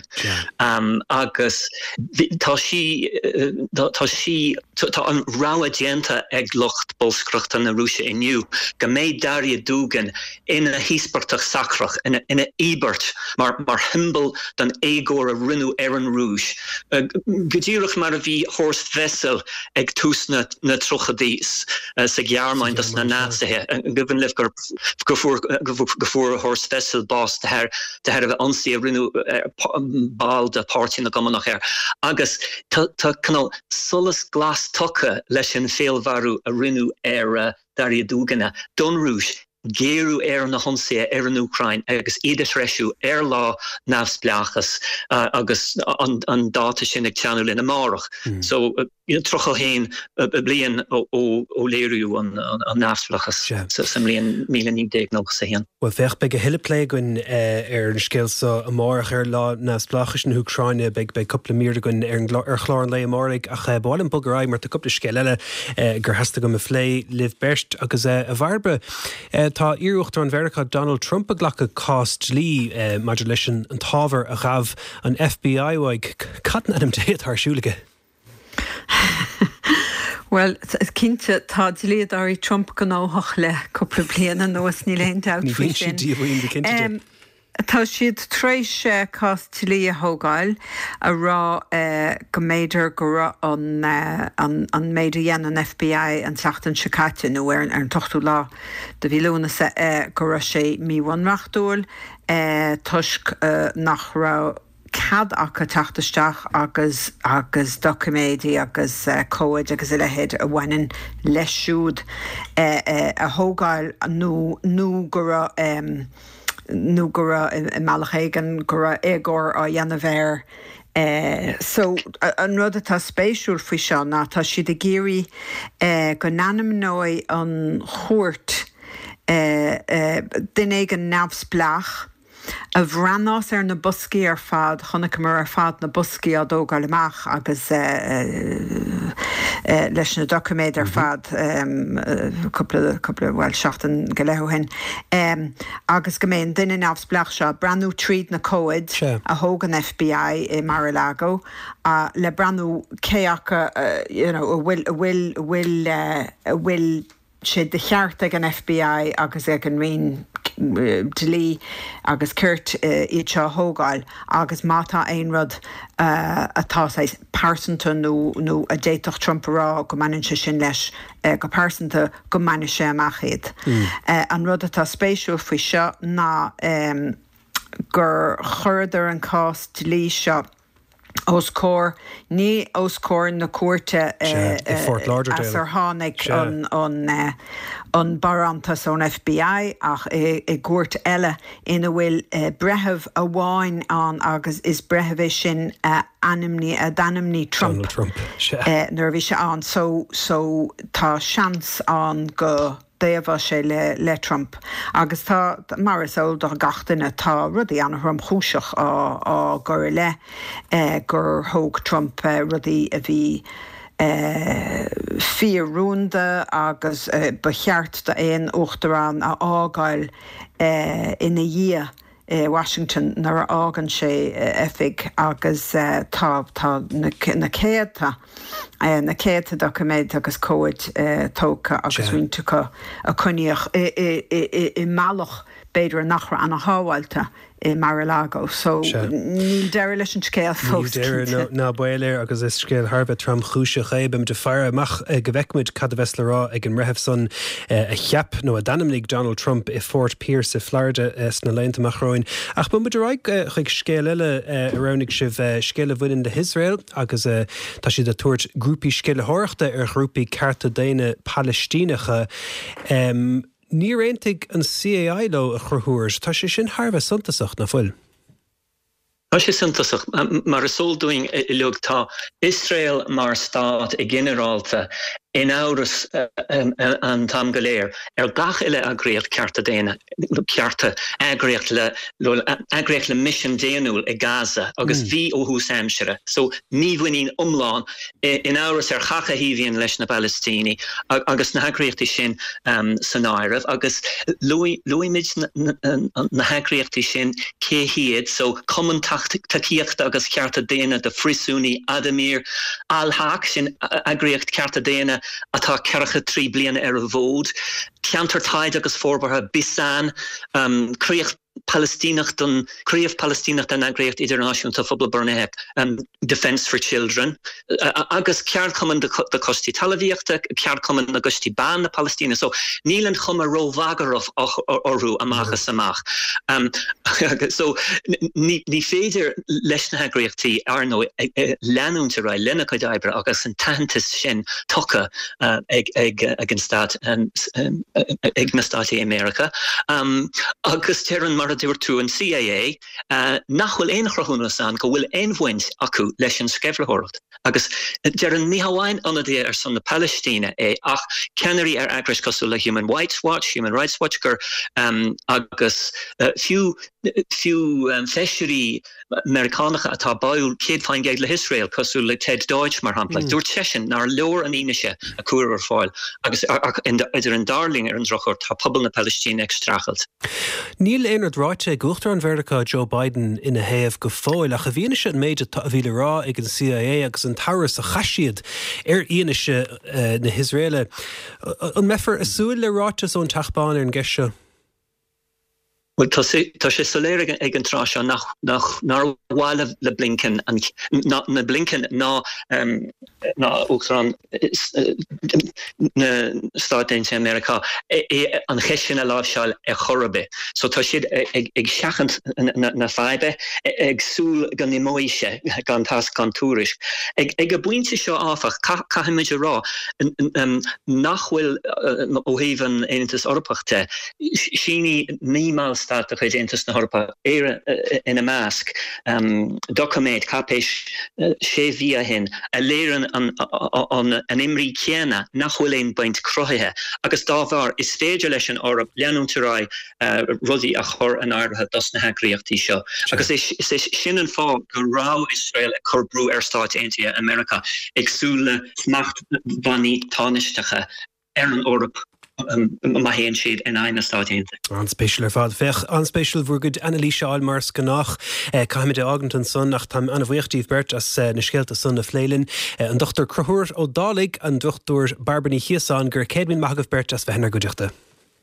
agus tá sí tá sí tá an ráagénta ag locht bolscrochta na Rúise inniu go méid Daria Dugin ina híspartach sacrach ina íbert mar mar himbal den égór a rinú ar an Rúis. Gedíirech mar a bhí Horst Wessel ag túsna na trochadís sa gearmáin das na nátsaithe gobn leh gur gofuair Horst Wessel bás de her de her a bheith ansaí a rinú ball de pártí na gomanach ar. Agus tá canál solas glas tucha leis an féalharú a rinú ar Daria Dugina don Rúis géirú ar na honsa ar an Ukraine agus idir reisiú ar lá nafsblachas uh, agus an, an dáta sin ag teanú in amárach. Mm. So uh, trocha héin uh, blian ó léirú an, an, an nafsblachas yeah. so, sem blian míle ní déag nó sa héan. Well fech be go hilleplé gon uh, ar an scéil sa amárach ar lá nafsblachas in Ukraine be be couple mír gon ar ar chláán le amárach ach uh, báil an bugaráid mar tá couple scéil eile uh, gur hasta go me phlé liv berst agus uh, a bharbe uh, tá iarúchttar an Mheiriceá Donald Trump a ghlacha cást lí uh, maidir leis an tábhar a ghabh an F B I waig catan adam déad tharsúlaige. Well, cinnte tá líad áí Trump go náthach le cúpla bliana nuas ní leon doubt faoi sin. Tá siad tréis cást lí a thógáil a rá go méidir go ra an an méidir dhéan an F B I an teachtain sicáte nó ar an tochtú lá de bhíúna go ra sé míhhainreachtúil tuisc nach ra cad acha teachtasteach agus agus documéidí agus uh, cóid agus ilehéad a bhhainean leisúd uh, uh, a thógáil nó nó gura um, nó gura i Malachégan gura égor a dhéanamhéir. Uh, so an rud atá spéisiúil faoi seo ná tá siad a géirí uh, go nanam nói an chóirt uh, uh, duine an nabsblach a bhranás ar na buscaí ar fad chuna mar ar fad na buscaí a dógáil amach agus uh, uh, uh, leis na documéid ar fad um, uh, cúpla bhfuil seachtain go leithhin um, agus go mbeadh duine nabsblach seo breanú tríd na cóid sure. A thóg an F B I i Mar-a-Lago a le breanú céacha uh, you know, a bhfuil a bhfuil a bhfuil uh, a bhfuil sé de cheart ag an F B I agus ag an rion delí agus cuirt uh, iad seo thógáil agus mátá aon rud uh, atá éis pásanta nó nó a déitoch Trump rá go manan se sin leis uh, go pásanta go maine sé amach iad. Mm. Uh, an rud atá spéisiúil faoi seo ná um, gur chuirdar an cást delí seo os cór ní os cór na cuairte as ar tháinig an an uh, an barantas ón F B I ach i, i gúirt eile ina bhfuil uh, brethebh a bháin an agus is brethebh sin uh, animní a danimní Trump, Trump. Uh, nuair bhí se an so so tá seans an go déobh sé le, le Trump agus tá mar is óil do gatainine tá rudí anthrom chúiseach á á gur le uh, gur thóg Trump uh, rudí a bhí Uh, fíorúnda agus uh, becheart de éon uachtarán a ágáil uh, ina dhia uh, Washington nar ágan sé uh, efig agus uh, tá tá na céadta uh, na céadta documéid agus cóid uh, tóca agus rintucha a chuineoch i, i, i, i malach beidir nachra an a hábhailte i Mar-a-Lago, so níl deir leis an scéal fós. Níl deir ná bailir agus is scéal Harbh tram chúiseach é bim de fear amach go bhheicmuid cad a bheits le rá ag an raibh son a cheap nó a danamnig Donald Trump i Fort Pierce i Florida sna leanta amachráin. Ach bu muidir raig chuig scéal eile aránig sibh scéal a bhuiin de Israel agus tá siad a tuairt grúpi scéal háireachta ar grúpi Carta Déine Palestínacha. Um, Ní réintigh an C A I lo a churthúir, tá sé sin Harbh suntasach na fuil. Tá sé suntasach, mar a sóldúing i leog tá Israel mar stát i generálta in áras uh, um, uh, an tam goléir ar gach ile agréocht Carta Déine cearta agréocht le agréocht le mission déanúil i Gaza agus bhí ó hús aimsere so ní bhainín umláin in áras ar chacha híhíonn leis na Palestíní agus na agréochtaí sin um, san áireamh agus luimid na, na, na agréochtaí sin céhiad so common taíocht agus Carta Déine de frisúní Adamír al-Haq sin agréocht Carta Déine atá cearcha trí bliana ar a bhód. Ceantar taid agus fórbartha Bisan, um, críocht Palestinach don Creative Palestinach den agréocht international to fubal burne um, Defence for Children uh, agus ceart cuman de, de costi talavíachta ceart cuman na gusti ban na Palestina so nílan chuma ro vagarov orú amachas amach um, so ní féidir leis na agréochttaí arno leanúnta ra lena coidaibra agus an tantas sin tocha uh, ag, ag, ag an stát um, ag na Státi America um, agus teran mar a dúir tú an C I A uh, nachhfuil ein chrochúna san go bhfuil ein bhaint acu leis an scefrahort agus der an níhaáin anadé ar san na Palestina é ach ceanirí ar agras cosú le Human Rights Watch, Human Rights Watch gur um, agus uh, fiú fiú um, feisirí Americanacha atá bail céad fáin géad le Israel cosú le Ted Deutsch mar hampla. Mm. Dúirt sesin nar leor an inise a cuair ar fáil agus idir an darling ar an drochor tá pobl na Palestina ag strachelt. Níl éonad ráite gúachtar an Vercha Joe Biden ina héamh go fáil a go bhíonise an méid a bhíle rá ag an C I A agus an taras a chaisiad ar íonise uh, na Israele. An mefar a súil le ráite ón tachbán ar an geisio? Well, tá sé soléir ag an trá seo nach nar bháile le Blinken an na Blinken ná um, ná Uachtarán na Stáit America an cheisisin a lá seáil a chorbe. So tá siad ag seachant na feibe ag súil gan imóise gan tas gan túris. Ag a buinte seo áfach caiimiid rá nachhfuil ó héhan Aontas Orpachta síní nímal stát a chuid Aontas na Orpa éire ina másc um, document capéis uh, sé via hin a léirean an, an, an imrí céna nachhfuil éon baint crothaithe agus dábhar is féidir leis an orb leanúntará uh, rudaí a chur an áirithe dos na hagríochtaí seo. Agus is sin an fá go rá Israel a chur brú ar Stáit Aontaithe America ag súla smacht bhaní tánisteacha ar an orb ma héan siad in aine státíint. An spéisial ar fád fech, an spéisial bhúrgud Annalise Almars gannach caiimiid agantan son nach tam an bhuiachtíh bert as na scéalta son na Phléilin an dochtar Crothúir ó Dálaigh an dochtúir Barbaní Chiasáin gur céadmín maithagah bert as bheithnar goideachta.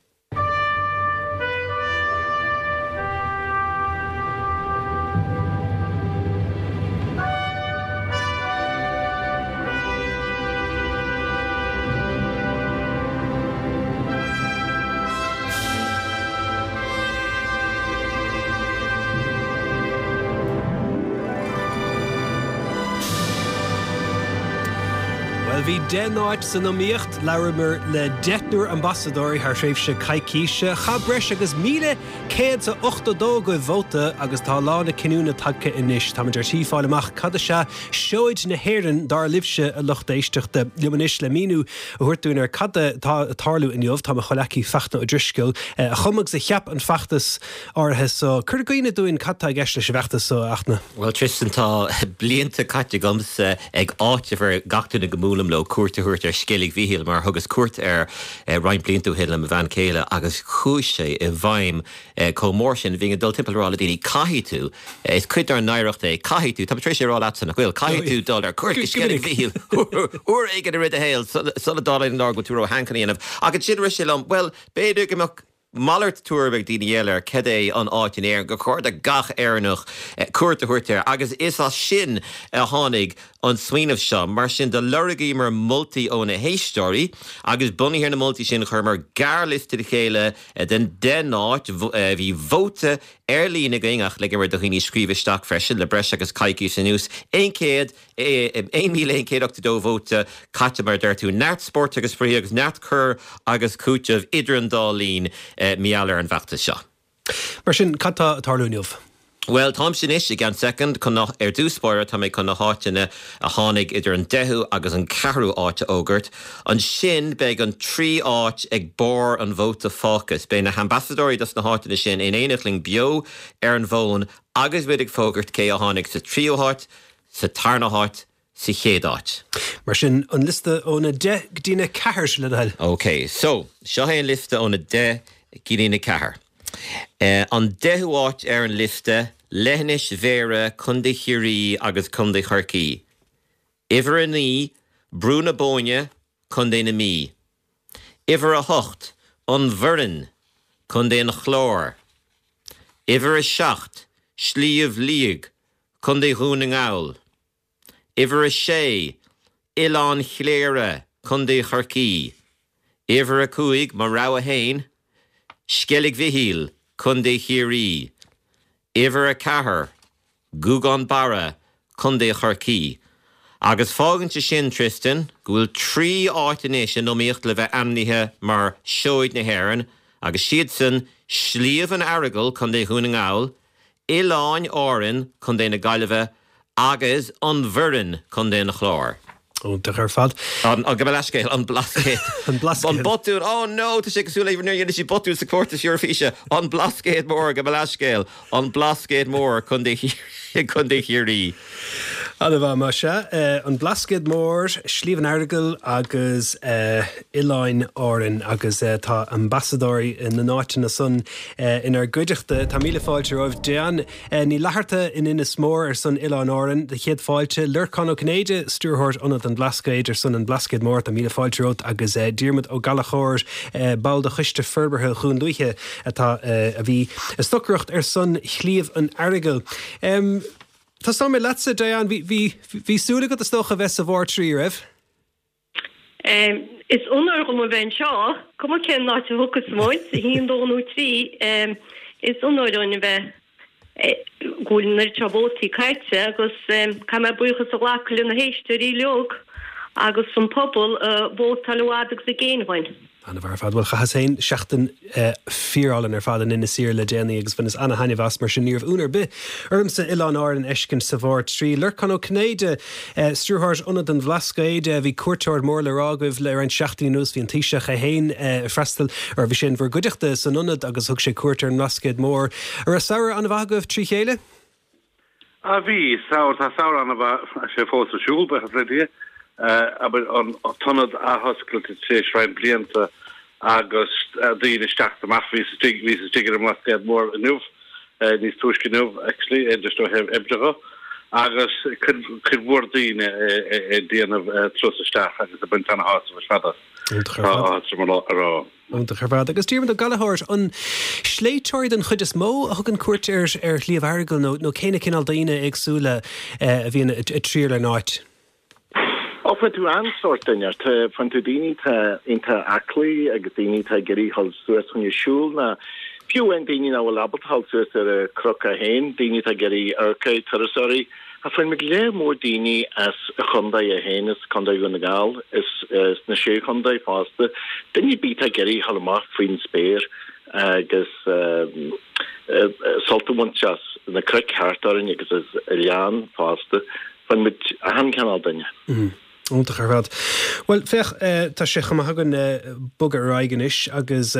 Bhí dénáid san nóíocht leabhar le deitnúr ambassadóirí thar séimhse caiicíise chabreis agus míle céad sa ochtadó go bhóta agus tá lána cinúna tagcha inis tá idir tífáil amach cad se seoid na héireann dar libse a lucht éisteachta leonis le míú a thuirtún ar cad tarlú in jobh tá a cholecí fechna ó driscoil a chumag sa cheap an fachtas áthe so chur gaoine dúin cattá gceis leis bheachtas so achna. Well Tristan tá blianta caite gums ag áte bhar gachtainna gomúlam le cuairta thuirt ar scéalaigh bhíhíal mar thugus cuairt ar Ryan bliantú hilam a bhean céile agus chúis sé i bhaim comór sin bhí an dul timprála daoine caithí tú is cuid ar naireacht é caithí tú tá trééis rá lesan nach bhfuil caithí tú dul ar cuairt scéalaigh bhíhíal uair ag an rid a héil sulla dála an lá go túró hancaníanamh agus siadra sé lom well béidir goach Mallart túrbeh dína dhéile cad é an áitin éir go chuir a gach airnach cuairta thuirtear agus is a sin a tháinig an swinmh seo mar sin de luragaí mar multi ó na héistóirí agus bunaí ar na multi sin chur mar gearliste de chéile den den áit bhí vóta airlína gingach le mar do chuoine scríbhisteach freisin le breis agus caiicí san nús ein céad ein mí ein céad ochtadó vóta caite mar d'irtú neart sport agus sprí agus neart chur agus cúteamh idir an dálín mialar an bheachta seo. Mar sin cattá tarlúniuh. Well, Tom sin is gan second chun nach ar dúspóir tá mé chun na háiteine a tháinig idir an deithú agus an ceathrú áite ógurt. An sin beag an trí áit ag bór an bhóta fácas. Bé na ambassadóirí das na háiteine sin in éanachling bio ar an bhón agus bid ag fógurt cé a tháinig sa tríoháit, sa tarnaháit, sa chéadáit. Mar sin an liste óna de gdína cethir le dheil. OK, so seo é an liste óna de gdína cethir. Uh, an dehuáit ar an liste lehanis mhéire chunda chiúí agus chunda chorcaí. Ifar a ní brúna bóine chunda na mí. Ifar a hocht an bhurrin chunda na chlór. Iver a seacht, slíomh líag, chun é dhún ngáil. Iver a sé, Ilan chléire, chun é charcí. Iver a cúig, mar rá a hain, skellig vihil, chun é chirí. Iver a cahar, gúgan bara, chun é charcí. Agus fágan te sin Tristan, gúil trí áitanéis sin nóíocht le bheith amnithe mar seoid na hhéireann, agus siad san slíomh an airigil chun é dhún ngáil, Iláin áireann chun é na gaiileh, agus an bheireann chun é na chlár. Ó, de ar fad. An go blascéil, an blascéil. An blascéil. An botún, oh no, tá sé go súla íomh nuir, sí botún sa cuarta siúr físe. An blascéil mór go blascéil. An blascéil mór chun é chirí. Anna bha mar se, uh, an blascéid mór, slíomh an airigil agus uh, Iláin áireann agus uh, tá ambassadóí in na náitin na sun uh, inar gcuideachta tá míle fáilte roimh dean uh, ní leharta in inas mór ar sun Iláin áireann de chéad fáilte Lurcán ó Cnéide stúrthórt anad an blascéid ar sun an blascéid mór tá míle fáilte rót agus uh, Diarmuid ó Galachóir uh, báil de chuiste ferberthe chuún luithe atá uh, a bhí stochreacht ar sun slíomh an airigil. Um, Tá sta mé letse Diane, hí súla go a stocha bheits a bhór trí raibh? Is onar go a bhain seo, cum cin ná te thugus móid, híon dónú trí, is onar dóna bheith gúilnar trabótaí caite, agus cha me buchas a ghlacail na héisteí leog, agus san pobl bót talúádagus a géanhain. Anna bhar fad, bhil chahas hain seachtain fíorálinn ar fad an ina sír le déanaí agus bhanas Anna Hanivas mar sin níomh únar bi. Ormsa Iláin áireann eiscin sa bhór trí. Lurcán ó Cnéide stúrthórt anad an bhlascéid bhí cuairteoir mór le rágah le an seachtaí nús hí an tíiseach a hain freistal ar bhí sin bhar guideachta san anad agus thug sé cuairteoir an bhlascéid mór. Ar a saoir Anna bhagah trí chéile? A bhí, saoir tá saoir Anna bha sé fós a siúl be a Uh, aber an tonnad ahoscailte sé srein blianta agus dtíine isteach amach ví ví stigir am lascéad mór nuh níos túisci nuh actually just ó ebrecha agus chud bhór daoine déanamh tros isteach agus a buint anna hás a fada rá. Únta charbád. Agus Diarmuid ó Galachóir an sléiteoir den chud is mó a thug an cuairteoir ar Líomh Airgil nó céine cinál daoine agsúla a bhíon a tríir le náit. Often tú ansortinir te fan tú dini te inta aclí agus dini te geri hal suas hun je siúl na piú en dini na label hal suas er a croca hain dini te geri arca terrasori a fan mit le mór dini as a chundai a hain is chundai gunna gal is is na sé chundai faste dini bí te geri hal amach fin spéir agus saltumantjas na cric hartarin agus is Elian faste fan mit a han canal dinne. Únta charbád. Well, fech tá sé chamahagan bugar raigenis agus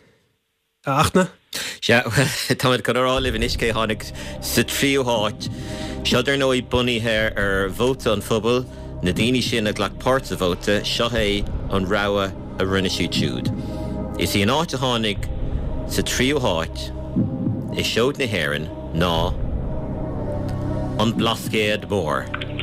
achna? Ja, táid go rá libh is cé tháinig sa tríú háit. Seidir nó í buníthe ar bhóta an phobal, na daoine sin a ghlach páirt a bhóta, seo é an ráha a rinne siú túd. Is í an áit a tháinig sa tríú háit, is seoid na hhéireann ná an blascéad mór.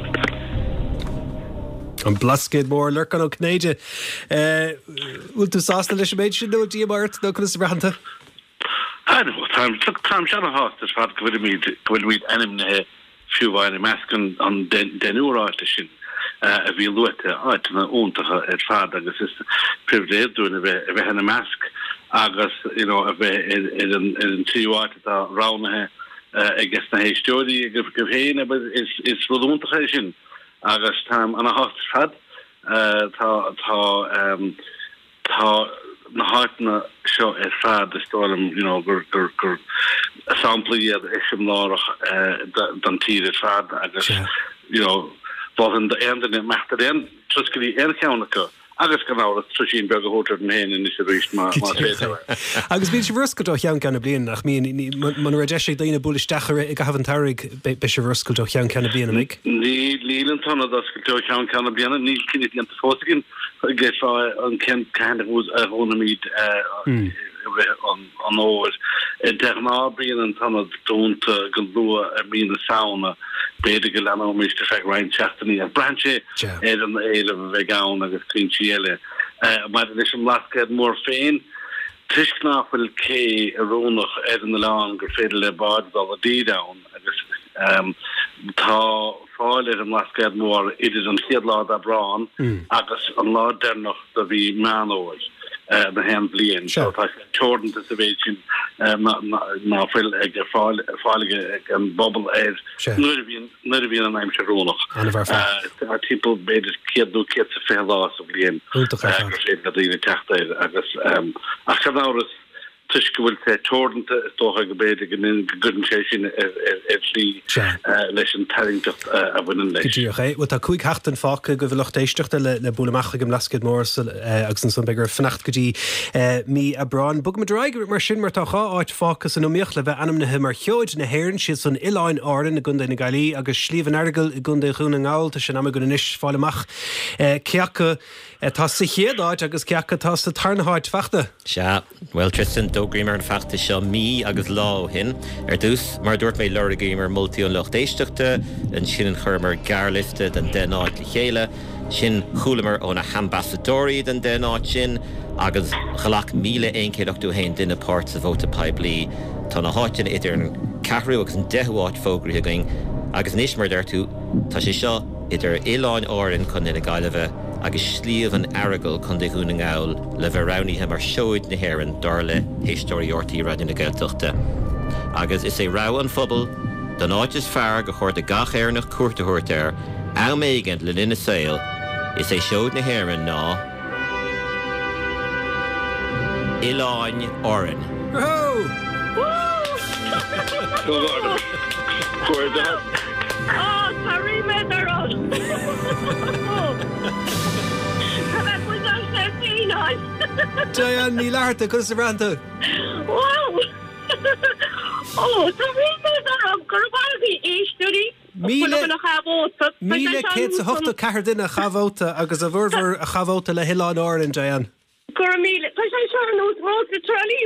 An blascéad mór Lurcán ó Cnéide. Bhfuil tú sásta leis méid sin nó díomart nó chun branta? An tam tam se a hást is fad gohfuil míid gohfuil míid enim na fiúhhain i meascan an denúráte sin a bhí luite áit na úntacha ar fad agus is priviléadún a bheith hena measc agus a bheith an tíúáte tá ránathe agus na héistóí go go héin is rudúntacha sin. Agus tam an a hást fad tá tá tá na háitna seo ar fad is tólam gur gur gur a samplaí a isim lárach dan tír ar fad agus bhn de endan meachtar an truscaí airceannacha agus gan ára trín beg a hótar an héin in is a ríist má féidir. Agus bíon sé bhriscail do chean canna blian nach míon man ra de sé daoine búlaisteachar ag hahann tairigh be sé bhriscail do chean canna bliana mic? Ní lílan tanna ascail do chean canna bliana, ní cinine an fósaigin ggé fá an cen cena bhús a hóna míid an óir. Dená blian an tanna dúnta go lua a mína saona beidir go lena míiste fe rein teachtaí a branche é an éile bheith gáin agus clintíile. Mar is sem lascéad mór féin Tischknafel K Ronach Eden Lang gefedel le bad al D down um tá fáile an lascad mór idir an siadlá a braun agus an lá dernach da bhí manóir na hen blian so tá Jordan dissertation ná fil ag fáige an bubble er nu bhí an aimim se Ronach ar people beidir kiadú kiad sa fé lá a blian sé a dtíine teachtaid agus a chanáras tuisgehfuil sé Jordan is tócha go beidir gan godan sé sin lí leis an taringtocht a bhainean leis. Wat a cuaig heachtain fáca go bhfuil éisteachta le búlaachcha go lascad mór agus an san begur fannacht gotí mí a brain. Bug me draig mar sin mar tá áit fácas an nóíoch le bheith anamnathe mar cheoid na hhéann siad san iláin áan na gunda na Gailí agus slíomh an airgal i gunda chuúna ngáil tá sin am go inis fáileach ceacha tá sa chéadáid agus ceacha tá sa tarnaáid feachta. Se, well Tristan dógriim ar an feachta seo mí agus lá hin ar dús mar dúirt mé leirigim ar multiú an locht éisteachta an sin an churmar gearlifte den denáid le chéile sin chulamar óna hambassadóí den denáid sin agus chalach míle éoncéadachú hain duine páirt sa bhóta Paiblí tá na háitin idir an ceathrú agus an dehuáid fógraí againn agus níos mar d'irtú tá sé seo idir iláin áireann chun ina gaiileh agus slíomh an airgal chun de chuúna ngáil le bheith raníthe mar seoid na hhéireann darla héistóirí ortaí raidir na Gaeltachta. Agus is é rá an phobal don áit is fearr go chuir de gach éarnach cuairrtaúirt air am éigent le linn saoil is é seoid na hhéireann ná Iláin Áireann. Oh, sorry, Mother. Diane, ní leharta cos a ranta. Wow. Oh, sorry, Mother. Gurbaldi éisteúí. Míle Míle cé sa hochta cehar duine a chabhóta agus a bhurmhar a chabhóta le Iláin Áireann, Diane. Gur míle, tá sé seo an út móta trolí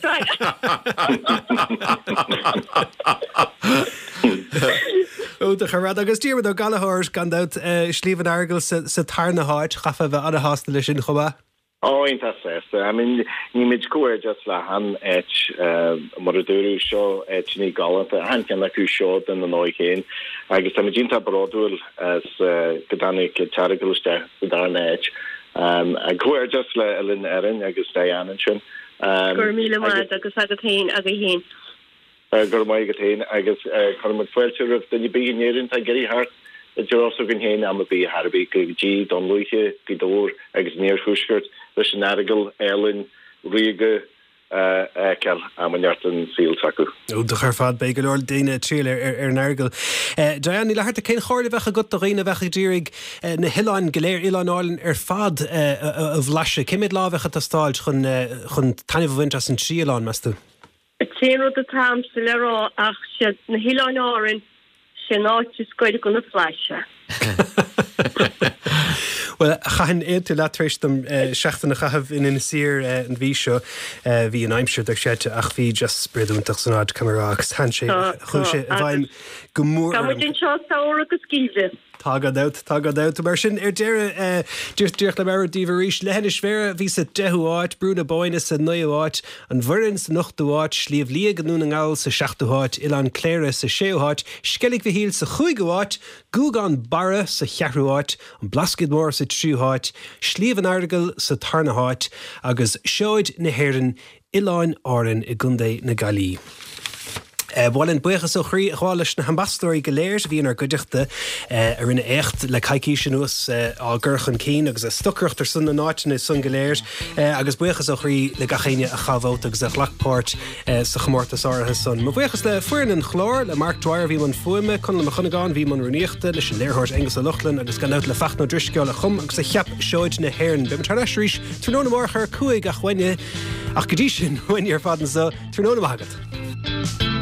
Ó de charrad agus tíir do galahairs gan dat slíomh an airgal sa tarnaáid chafa bheith ana hásta lei sin chomha. Oh, interesting. I mean, ní mid cuair just le han et mar a dúrú seo et ní galanta han cean acu seo den na nói chéin agus tá dínta broadúil as godannig teargaliste godarna et a cuair just le lin erin agus Diane sin. Gur míle mar agus agad hain aga hain. Gur mai agad hain agus chun mud fuiltear of den bínéirinn tá geirí hart Dúir also gan héin am a bí Harbí go G don luiche godóir agus níor chuúsgurt leis an airgal Ellen riige ceall am an jartan síl sacu. Ó de chuir fad be go leir daine tríal ar an airgal. Diane, ní leharta cén cháirla bhecha go do réine bhecha ddírig na Iláin go léir Iláin Áireann ar fad a bhleise. Cimid lá bhecha tá stáil chun chun tainmh bhaint as an tríaláin meastú? Téanú a tam sa lerá ach siad na Iláin Áireann sin áit is goide go na fleise. Well, chahan éú letrééis dom seachtain na chahabh in in sir an bhí seo bhí an aimimseir ag séte ach bhí just spreadúntaach san áid camerarás tan sé chuise a bhaim go mór. Tá muid seo saoir agus cíide. Tágadat tágadat mar sin ar deire dúirt le mar díomhríéis lehéna sféra bhí sa dehuáit brúna báine sa nuáit an bhrin sa nachúáit slíomh lí ganún an gáil sa seaachúáit Ilan Cléire sa séúáit sceigh bhí híl sa chuigáit gúgan bara sa chearúáit an blascid mór sa tríúáit slíomh an airgal sa tarnaáit agus seoid na hhéireann Iláin Áireann i gundé na Gailí. Bhil buchas ó chrí cháiles na hambastóirí go léir bhíon ar goideachta ar ina écht le caiicí sin ús á ggurchan cín agus a stochreachtar san na náitina san go léir agus buchas ó chrí le gachéine a chabhót agus a chhlachpáirt sa chomórtas áirithe san. Má buchas le fuair an chlár le Mark Dwyer bhí man fuime chun le chunagáin bhí man runíochta leis an léirthairt Angus a Luchlan agus gan le fach nó drisceáil a chum agus a cheap seoid na hhéireann. Be mar ríis tróna mar chuir cuaig a chuine ach go dtí sin chuine ar fadan sa tróna agad.